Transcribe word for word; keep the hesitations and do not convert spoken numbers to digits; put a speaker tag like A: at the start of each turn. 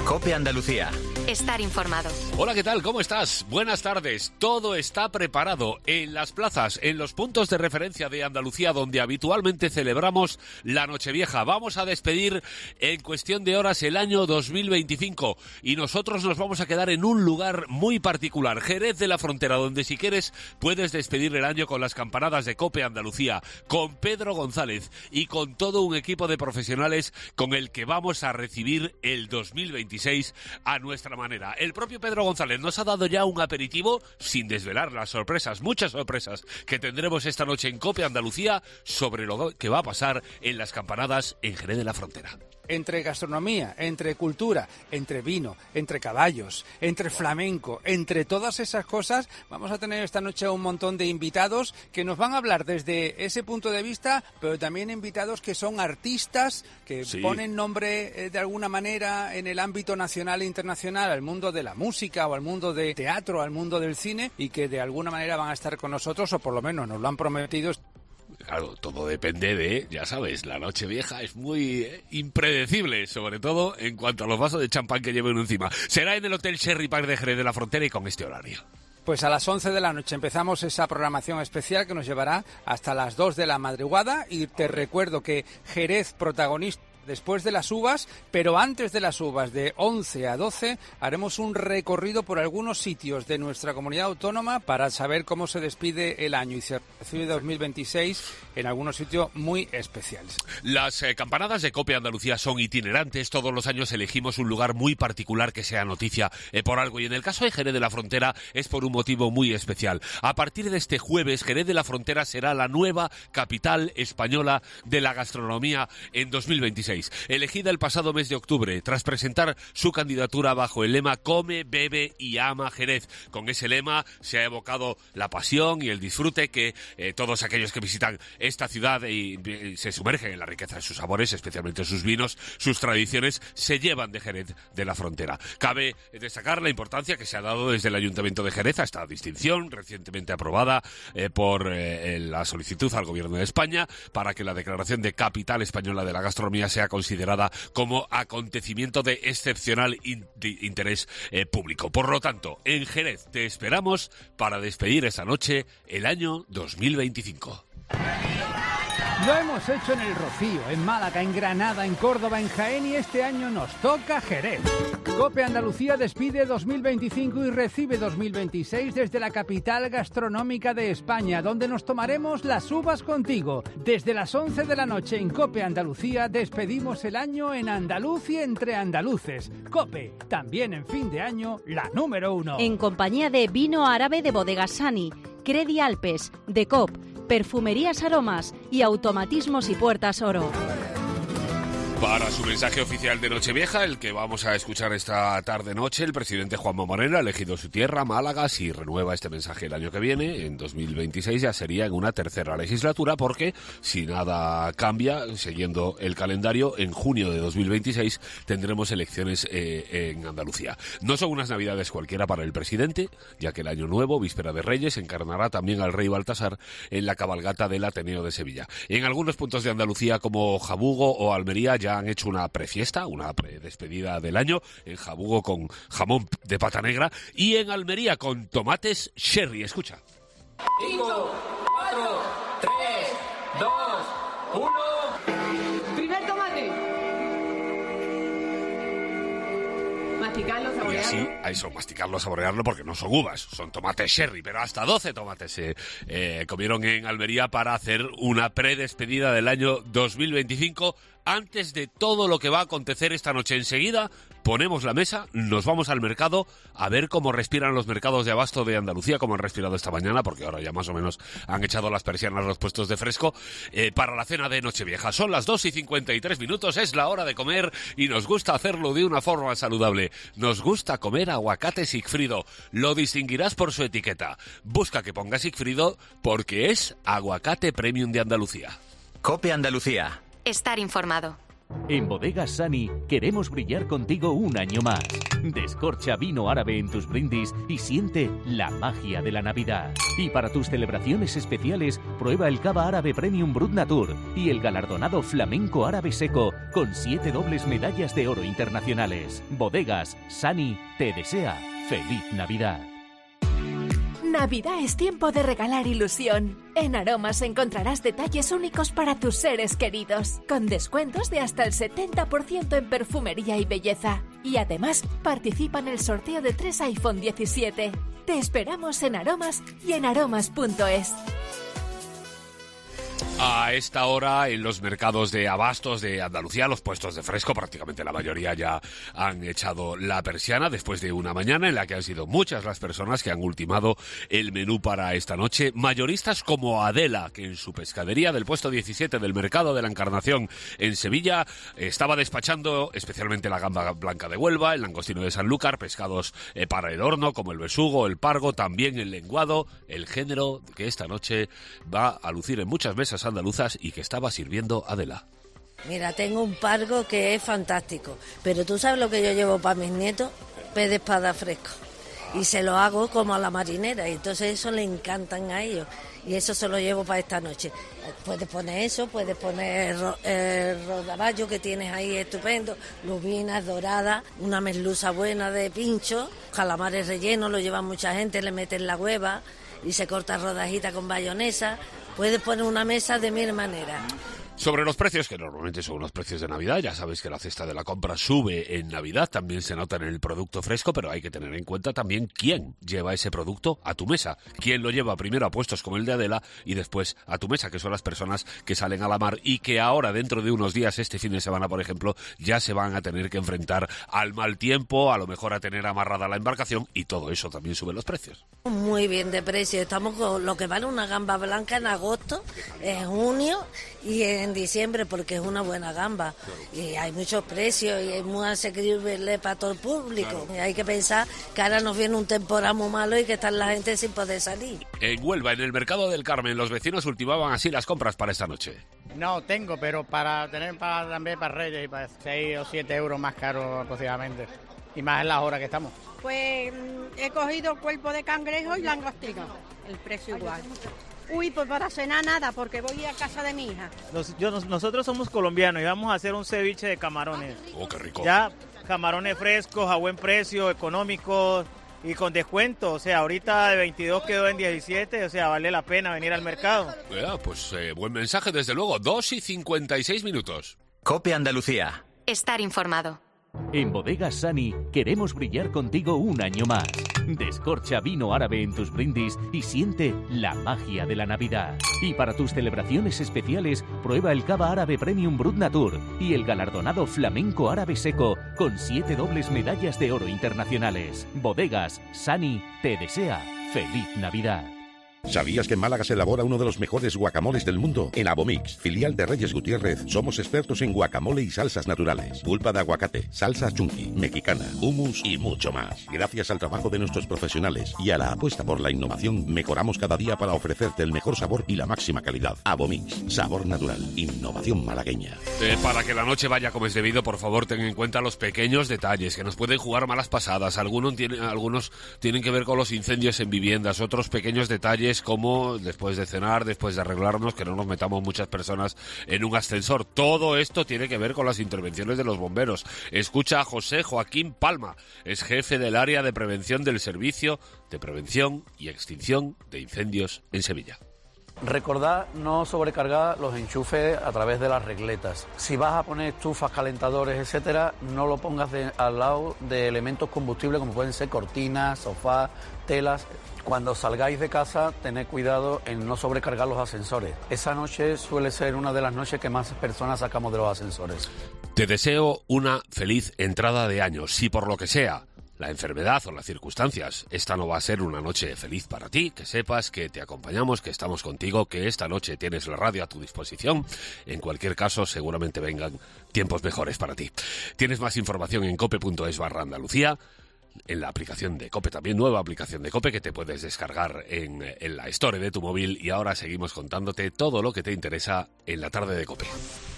A: COPE Andalucía.
B: Estar informado.
C: Hola, ¿qué tal? ¿Cómo estás? Buenas tardes. Todo está preparado en las plazas, en los puntos de referencia de Andalucía, donde habitualmente celebramos la Nochevieja. Vamos a despedir en cuestión de horas el año dos mil veinticinco y nosotros nos vamos a quedar en un lugar muy particular, Jerez de la Frontera, donde si quieres puedes despedir el año con las campanadas de COPE Andalucía, con Pedro González y con todo un equipo de profesionales con el que vamos a recibir el dos mil veintiséis a nuestra manera. El propio Pedro González nos ha dado ya un aperitivo sin desvelar las sorpresas, muchas sorpresas que tendremos esta noche en COPE Andalucía sobre lo que va a pasar en las campanadas en Jerez de la Frontera.
D: Entre gastronomía, entre cultura, entre vino, entre caballos, entre flamenco, entre todas esas cosas, vamos a tener esta noche un montón de invitados que nos van a hablar desde ese punto de vista, pero también invitados que son artistas, que sí. ponen nombre eh, de alguna manera en el ámbito nacional e internacional al mundo de la música o al mundo del teatro, al mundo del cine, y que de alguna manera van a estar con nosotros, o por lo menos nos lo han prometido.
C: Claro, todo depende de, ya sabes, la Nochevieja es muy impredecible, sobre todo en cuanto a los vasos de champán que lleven encima. Será en el Hotel Sherry Park de Jerez de la Frontera y con este horario.
D: Pues a las once de la noche empezamos esa programación especial que nos llevará hasta las dos de la madrugada, y te recuerdo que Jerez protagonista después de las uvas, pero antes de las uvas, de once a doce, haremos un recorrido por algunos sitios de nuestra comunidad autónoma para saber cómo se despide el año y se recibe dos mil veintiséis en algunos sitios muy especiales.
C: Las eh, campanadas de COPE Andalucía son itinerantes. Todos los años elegimos un lugar muy particular que sea noticia eh, por algo, y en el caso de Jerez de la Frontera es por un motivo muy especial. A partir de este jueves, Jerez de la Frontera será la nueva capital española de la gastronomía en dos mil veintiséis. Elegida el pasado mes de octubre, tras presentar su candidatura bajo el lema Come, bebe y ama Jerez. Con ese lema se ha evocado la pasión y el disfrute que eh, todos aquellos que visitan esta ciudad y, y se sumergen en la riqueza de sus sabores, especialmente sus vinos, sus tradiciones, se llevan de Jerez de la Frontera. Cabe destacar la importancia que se ha dado desde el Ayuntamiento de Jerez a esta distinción, recientemente aprobada eh, por eh, la solicitud al Gobierno de España para que la declaración de capital española de la gastronomía sea considerada como acontecimiento de excepcional in- de interés eh, público. Por lo tanto, en Jerez te esperamos para despedir esta noche el año dos mil veinticinco.
E: Lo hemos hecho en El Rocío, en Málaga, en Granada, en Córdoba, en Jaén, y este año nos toca Jerez. COPE Andalucía despide dos mil veinticinco y recibe dos mil veintiséis desde la capital gastronómica de España, donde nos tomaremos las uvas contigo. Desde las once de la noche en COPE Andalucía despedimos el año en andaluz y entre andaluces. COPE, también en fin de año, la número uno.
F: En compañía de Vino Árabe de Bodegas Sani, Credi Alpes, Decop, Perfumerías Aromas y Automatismos y Puertas Oro.
C: Para su mensaje oficial de Nochevieja, el que vamos a escuchar esta tarde-noche, el presidente Juanma Moreno ha elegido su tierra, Málaga. Si renueva este mensaje el año que viene, en dos mil veintiséis, ya sería en una tercera legislatura, porque si nada cambia, siguiendo el calendario, en junio de dos mil veintiséis tendremos elecciones eh, en Andalucía. No son unas navidades cualquiera para el presidente, ya que el año nuevo, víspera de Reyes, encarnará también al rey Baltasar en la cabalgata del Ateneo de Sevilla. En algunos puntos de Andalucía, como Jabugo o Almería, ya han hecho una prefiesta, una predespedida del año, en Jabugo con jamón de pata negra y en Almería con tomates sherry. Escucha.
G: cinco, cuatro, tres, dos, uno. Primer tomate. Masticarlo, saborearlo.
C: Y así, a eso, masticarlo, saborearlo, porque no son uvas, son tomates sherry, pero hasta doce tomates se eh, comieron en Almería para hacer una predespedida del año dos mil veinticinco. Antes de todo lo que va a acontecer esta noche, enseguida ponemos la mesa, nos vamos al mercado a ver cómo respiran los mercados de abasto de Andalucía, como han respirado esta mañana, porque ahora ya más o menos han echado las persianas los puestos de fresco, eh, para la cena de Nochevieja. Son las dos y cincuenta y tres minutos, es la hora de comer y nos gusta hacerlo de una forma saludable. Nos gusta comer aguacate Sigfrido. Lo distinguirás por su etiqueta. Busca que ponga Sigfrido porque es aguacate premium de Andalucía.
A: COPE Andalucía.
B: Estar informado.
A: En Bodegas Sani queremos brillar contigo un año más. Descorcha vino árabe en tus brindis y siente la magia de la Navidad. Y para tus celebraciones especiales, prueba el Cava Árabe Premium Brut Natur y el galardonado Flamenco Árabe Seco con siete dobles medallas de oro internacionales. Bodegas Sani te desea feliz Navidad.
B: Navidad es tiempo de regalar ilusión. En Aromas encontrarás detalles únicos para tus seres queridos, con descuentos de hasta el setenta por ciento en perfumería y belleza. Y además, participa en el sorteo de tres iPhone diecisiete. Te esperamos en Aromas y en aromas punto es.
C: A esta hora, en los mercados de abastos de Andalucía, los puestos de fresco, prácticamente la mayoría ya han echado la persiana después de una mañana en la que han sido muchas las personas que han ultimado el menú para esta noche. Mayoristas como Adela, que en su pescadería del puesto diecisiete del Mercado de la Encarnación en Sevilla estaba despachando especialmente la gamba blanca de Huelva, el langostino de Sanlúcar, pescados eh, para el horno como el besugo, el pargo, también el lenguado, el género que esta noche va a lucir en muchas mesas andaluzas y que estaba sirviendo Adela.
H: Mira, tengo un pargo que es fantástico, pero ¿tú sabes lo que yo llevo para mis nietos? Pez de espada fresco. Y se lo hago como a la marinera, y entonces eso le encantan a ellos. Y eso se lo llevo para esta noche. Puedes poner eso, puedes poner el rodaballo que tienes ahí estupendo, lubinas doradas, una merluza buena de pincho, calamares rellenos, lo lleva mucha gente, le meten la hueva y se corta rodajita con bayonesa. Puedes poner una mesa de mil maneras.
C: Sobre los precios, que normalmente son unos precios de Navidad, ya sabéis que la cesta de la compra sube en Navidad, también se nota en el producto fresco, pero hay que tener en cuenta también quién lleva ese producto a tu mesa, quién lo lleva primero a puestos como el de Adela y después a tu mesa, que son las personas que salen a la mar y que ahora, dentro de unos días, este fin de semana, por ejemplo, ya se van a tener que enfrentar al mal tiempo, a lo mejor a tener amarrada la embarcación, y todo eso también sube los precios.
H: Muy bien de precio, estamos con lo que vale una gamba blanca en agosto, en junio y en diciembre, porque es una buena gamba. Y hay muchos precios y es muy asequible para todo el público. Y hay que pensar que ahora nos viene un temporal muy malo y que está la gente sin poder salir.
C: En Huelva, en el Mercado del Carmen, los vecinos ultimaban así las compras para esta noche.
I: No tengo, pero para tener para también para Reyes y para seis o siete euros más caro aproximadamente. Y más en la hora que estamos.
J: Pues he cogido cuerpo de cangrejo y langostino. El precio igual. Uy, pues para cenar nada, porque voy a casa de mi hija.
K: Nos, yo, nosotros somos colombianos y vamos a hacer un ceviche de camarones.
C: Oh, qué rico.
K: Ya, camarones frescos, a buen precio, económicos y con descuento. O sea, ahorita de veintidós quedó en diecisiete, o sea, vale la pena venir al mercado.
C: Ya, pues eh, buen mensaje, desde luego. dos y cincuenta y seis minutos.
L: COPE Andalucía.
B: Estar informado.
A: En Bodegas Sani queremos brillar contigo un año más. Descorcha vino árabe en tus brindis y siente la magia de la Navidad. Y para tus celebraciones especiales, prueba el Cava Árabe Premium Brut Natur y el galardonado Flamenco Árabe Seco con siete dobles medallas de oro internacionales. Bodegas Sani te desea feliz Navidad.
M: ¿Sabías que en Málaga se elabora uno de los mejores guacamoles del mundo? En Abomix, filial de Reyes Gutiérrez, somos expertos en guacamole y salsas naturales, pulpa de aguacate, salsa chunky, mexicana, hummus y mucho más. Gracias al trabajo de nuestros profesionales y a la apuesta por la innovación, mejoramos cada día para ofrecerte el mejor sabor y la máxima calidad. Abomix, sabor natural, innovación malagueña.
C: Eh, para que la noche vaya como es debido, por favor, ten en cuenta los pequeños detalles que nos pueden jugar malas pasadas. Algunos tienen, algunos tienen que ver con los incendios en viviendas, otros pequeños detalles como después de cenar, después de arreglarnos, que no nos metamos muchas personas en un ascensor. Todo esto tiene que ver con las intervenciones de los bomberos. Escucha a José Joaquín Palma, es jefe del área de prevención del Servicio de Prevención y Extinción de Incendios en Sevilla.
N: Recordad no sobrecargar los enchufes a través de las regletas. Si vas a poner estufas, calentadores, etcétera, no lo pongas de, al lado de elementos combustibles como pueden ser cortinas, sofás, telas. Cuando salgáis de casa, tened cuidado en no sobrecargar los ascensores. Esa noche suele ser una de las noches que más personas sacamos de los ascensores.
C: Te deseo una feliz entrada de año. Si por lo que sea, la enfermedad o las circunstancias, esta no va a ser una noche feliz para ti, que sepas que te acompañamos, que estamos contigo, que esta noche tienes la radio a tu disposición. En cualquier caso, seguramente vengan tiempos mejores para ti. Tienes más información en cope.es barra Andalucía, en la aplicación de COPE, también nueva aplicación de COPE que te puedes descargar en, en la Store de tu móvil. Y ahora seguimos contándote todo lo que te interesa en la tarde de COPE.